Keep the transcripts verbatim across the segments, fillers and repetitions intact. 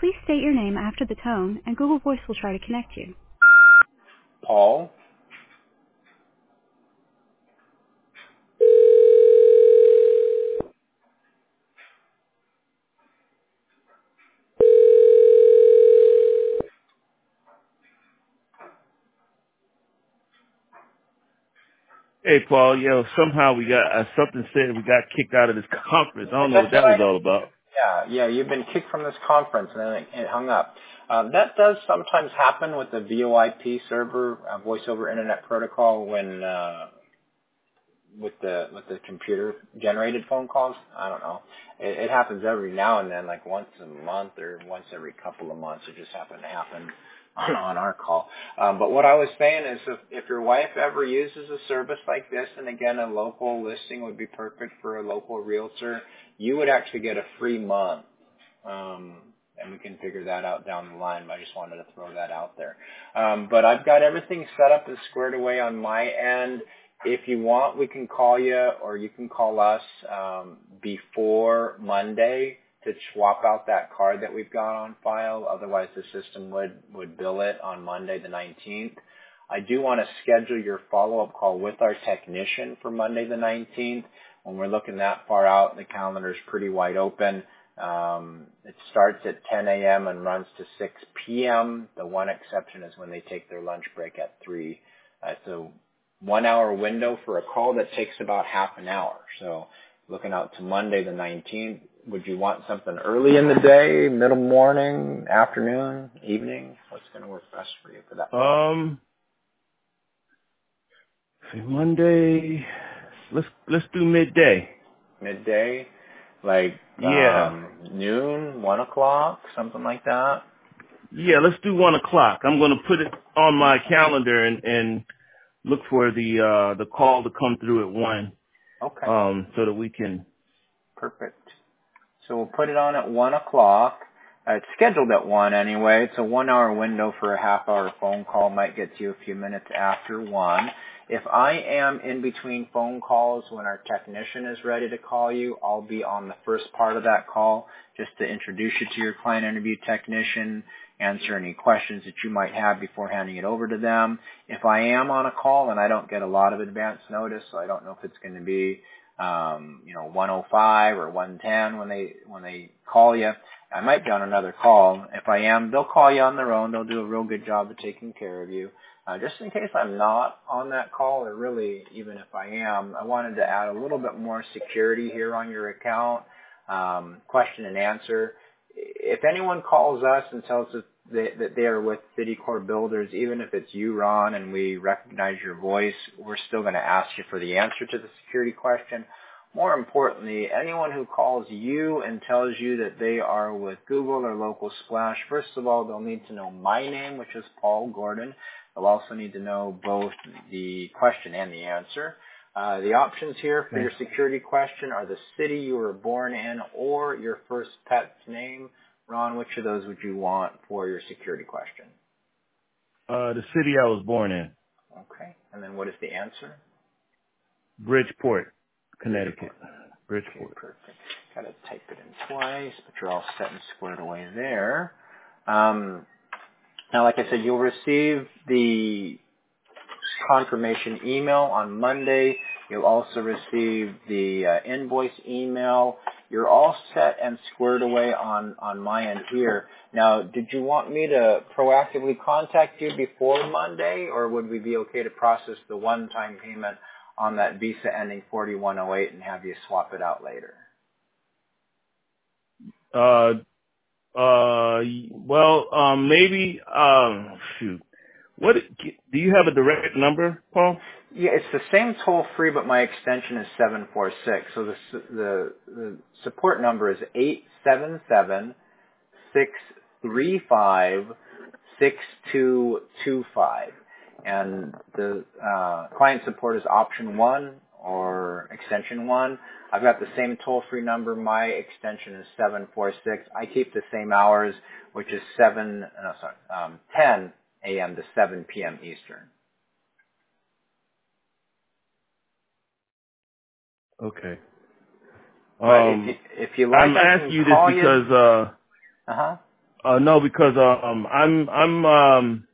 Please state your name after the tone, and Google Voice will try to connect you. Paul. Hey, Paul, yo, somehow we got, uh, something said we got kicked out of this conference. I don't know what That's what that was I. all about. Yeah, yeah. You've been kicked from this conference, and then it, it hung up. Um, that does sometimes happen with the VoIP server, uh, Voice over Internet Protocol, when uh, with the with the computer generated phone calls. I don't know. It, it happens every now and then, like once a month or once every couple of months. It just happened to happen on, on our call. Um, but what I was saying is, if, if your wife ever uses a service like this, and again, a local listing would be perfect for a local realtor, you would actually get a free month. Um, and we can figure that out down the line, but I just wanted to throw that out there. Um, but I've got everything set up and squared away on my end. If you want, we can call you, or you can call us um, before Monday to swap out that card that we've got on file. Otherwise, the system would, would bill it on Monday the nineteenth. I do want to schedule your follow-up call with our technician for Monday the nineteenth. When we're looking that far out, the calendar is pretty wide open. Um, it starts at ten a.m. and runs to six p.m. The one exception is when they take their lunch break at three. Uh, it's a one-hour window for a call that takes about half an hour. So looking out to Monday the nineteenth, would you want something early in the day, middle morning, afternoon, evening? What's going to work best for you for that call? Um, see, Monday, let's, let's do midday. Midday, like Yeah. um, noon, one o'clock, something like that? Yeah, let's do one o'clock. I'm going to put it on my calendar and, and look for the, uh, the call to come through at one, Okay, um, so that we can. perfect. So we'll put it on at one o'clock. Uh, it's scheduled at one anyway. It's a one-hour window for a half-hour phone call. Might get to you a few minutes after one. If I am in between phone calls when our technician is ready to call you, I'll be on the first part of that call just to introduce you to your client interview technician, answer any questions that you might have before handing it over to them. If I am on a call and I don't get a lot of advance notice, so I don't know if it's going to be um, you know, one oh five or one ten when they, when they call you. I might be on another call. If I am, they'll call you on their own. They'll do a real good job of taking care of you. Uh, just in case I'm not on that call, or really even if I am, I wanted to add a little bit more security here on your account. Um, question and answer. If anyone calls us and tells us that, that they are with Citicorp Builders, even if it's you, Ron, and we recognize your voice, we're still going to ask you for the answer to the security question. More importantly, anyone who calls you and tells you that they are with Google or Local Splash, first of all, they'll need to know my name, which is Paul Gordon. They'll also need to know both the question and the answer. Uh, the options here for Okay. your security question are the city you were born in or your first pet's name. Ron, which of those would you want for your security question? Uh, the city I was born in, Okay. And then what is the answer? Bridgeport, Connecticut. Bridgeport. Okay, Bridgeport. perfect. Got to type it in twice, but you're all set and squared away there. Um, now, like I said, you'll receive the confirmation email on Monday. You'll also receive the uh, invoice email. You're all set and squared away on, on my end here. Now, did you want me to proactively contact you before Monday, or would we be okay to process the one-time payment on that Visa ending forty-one oh eight and have you swap it out later? Uh, uh, well, um, maybe, um, shoot. What, do you have a direct number, Paul? Yeah, it's the same toll free, but my extension is seven four six. So the the, the support number is eight seven seven six three five six two two five, and the uh, client support is option one or extension one. I've got the same toll free number. My extension is seven four six. I keep the same hours, which is seven no sorry um, ten a.m. to seven p.m. Eastern. Okay. But if you, Um, if you like, I'm I asking can you this call you. because, uh, Uh huh. Uh, no, because um, I'm I'm um,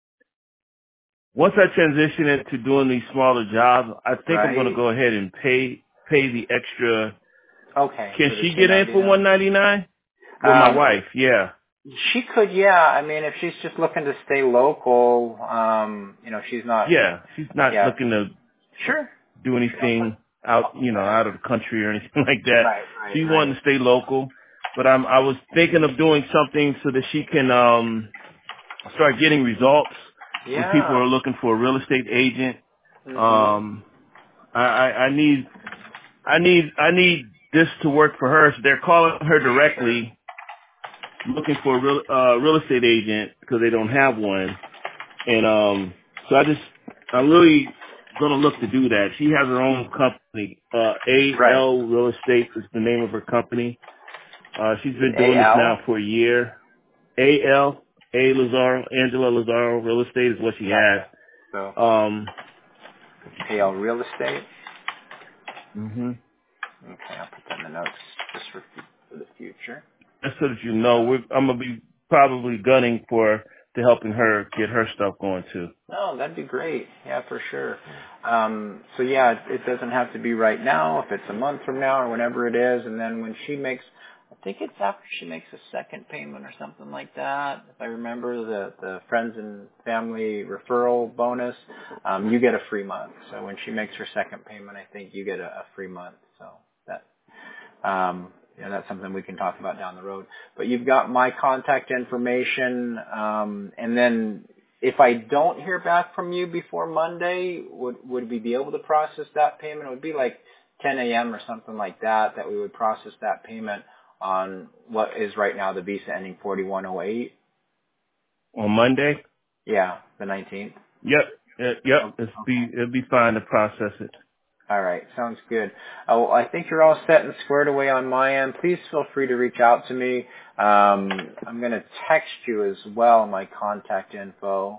once I transition into doing these smaller jobs, I think I'm going to Right. go ahead and pay pay the extra. Okay. Can For the she two get in ninety for one nine. ninety nine? Well, my Um, wife, yeah, she could, yeah. I mean, if she's just looking to stay local, um, you know, she's not, yeah. She's not yeah. looking to Sure. do anything out, you know, out of the country or anything like that. Right, right, She wanted right. to stay local, but I'm I was thinking of doing something so that she can um start getting results when people Yeah. are looking for a real estate agent. Mhm. Um, I, I, I need I need I need this to work for her. So they're calling her Sure. directly, looking for a real uh, real estate agent because they don't have one. And um, so I just I'm really gonna look to do that. She has her own company. Uh, A Right. L Real Estate is the name of her company. Uh, she's been A doing this L. now for a year. A L A Lazaro Angela Lazaro Real Estate is what she has. Gotcha. So Um, A L real estate. hmm Okay, I'll put that in the notes just for for the future. just so that you know, we're, I'm gonna be probably gunning for to helping her get her stuff going too. Oh, that'd be great. Yeah, for sure. Um, so yeah, it, it doesn't have to be right now. If it's a month from now or whenever it is, and then when she makes, I think it's after she makes a second payment or something like that. If I remember the the friends and family referral bonus, um, you get a free month. So when she makes her second payment, I think you get a, a free month. So that Um, yeah, that's something we can talk about down the road. But you've got my contact information, um, and then if I don't hear back from you before Monday, would would we be able to process that payment? It would be like ten a.m. or something like that that we would process that payment on what is right now the Visa ending forty-one oh eight. On Monday, Yeah, the nineteenth. yep, yep, yep. Oh, It's okay. be it'll be fine to process it. All right, sounds good. Uh, well, I think you're all set and squared away on my end. Please feel free to reach out to me. Um, I'm going to text you as well my contact info.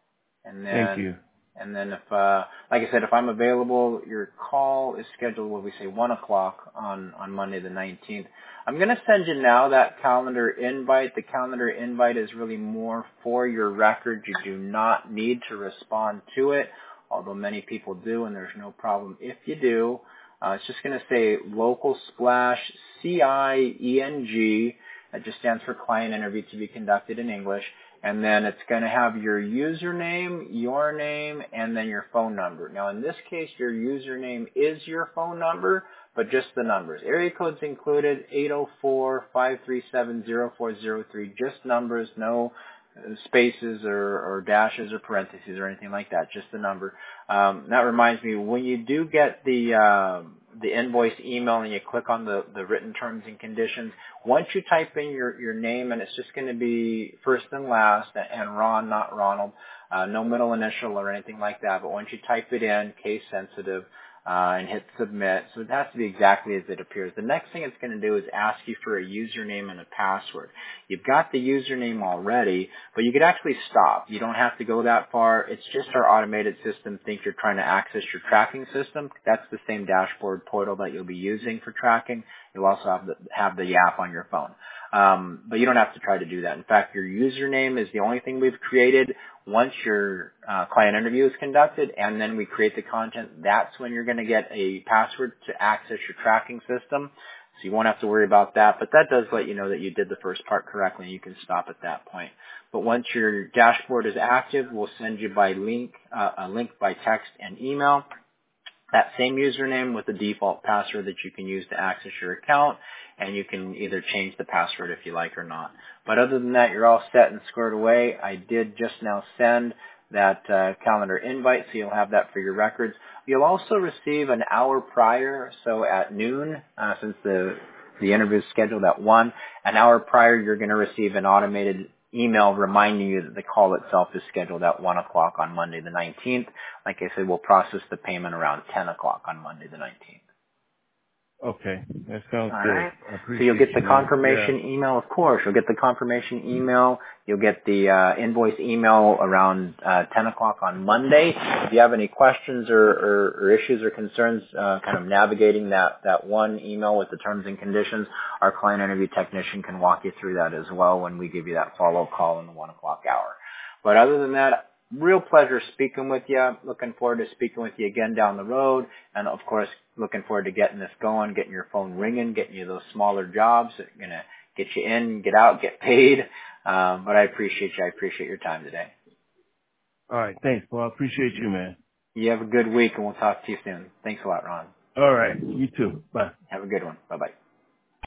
And Thank then, you. and then if, uh, like I said, if I'm available, your call is scheduled, what we say, one o'clock on, on Monday the nineteenth. I'm going to send you now that calendar invite. The calendar invite is really more for your record. You do not need to respond to it, although many people do, and there's no problem if you do. Uh, it's just going to say local splash C I E N G. That just stands for client interview to be conducted in English. And then it's going to have your username, your name, and then your phone number. Now, in this case, your username is your phone number, but just the numbers. Area codes included, eight oh four, five three seven, oh four oh three, just numbers, no uh, spaces or, or dashes or parentheses or anything like that, just the number. Um, that reminds me, when you do get the um, the invoice email and you click on the, the written terms and conditions, once you type in your, your name, and it's just going to be first and last, and Ron, not Ronald, uh, no middle initial or anything like that, but once you type it in, case sensitive, uh, and hit submit, so it has to be exactly as it appears. The next thing it's going to do is ask you for a username and a password. You've got the username already, but you could actually stop. You don't have to go that far. It's just our automated system thinks you're trying to access your tracking system. That's the same dashboard portal that you'll be using for tracking. You'll also have the, have the app on your phone. Um, but you don't have to try to do that. In fact, your username is the only thing we've created once your uh, client interview is conducted, and then we create the content. That's when you're going to get a password to access your tracking system. So you won't have to worry about that. But that does let you know that you did the first part correctly, and you can stop at that point. But once your dashboard is active, we'll send you by link, uh, a link by text and email. That same username with the default password that you can use to access your account, and you can either change the password if you like or not. But other than that, you're all set and squared away. I did just now send that uh, calendar invite, so you'll have that for your records. You'll also receive an hour prior, so at noon, uh, since the the interview is scheduled at one, an hour prior you're going to receive an automated email reminding you that the call itself is scheduled at one o'clock on Monday the nineteenth. Like I said, we'll process the payment around ten o'clock on Monday the nineteenth. Okay, that sounds All good. right. I So you'll appreciate get you, the man. confirmation Yeah. email, of course. You'll get the confirmation email. You'll get the uh, invoice email around uh, ten o'clock on Monday. If you have any questions or, or, or issues or concerns uh, kind of navigating that, that one email with the terms and conditions, our client interview technician can walk you through that as well when we give you that follow-up call in the one o'clock hour. But other than that, real pleasure speaking with you. Looking forward to speaking with you again down the road. And, of course, looking forward to getting this going, getting your phone ringing, getting you those smaller jobs that are going to get you in, get out, get paid. Um, but I appreciate you. I appreciate your time today. All right, thanks. Well, I appreciate you, man. You have a good week, and we'll talk to you soon. Thanks a lot, Ron. All right, you too. Bye. Have a good one. Bye-bye.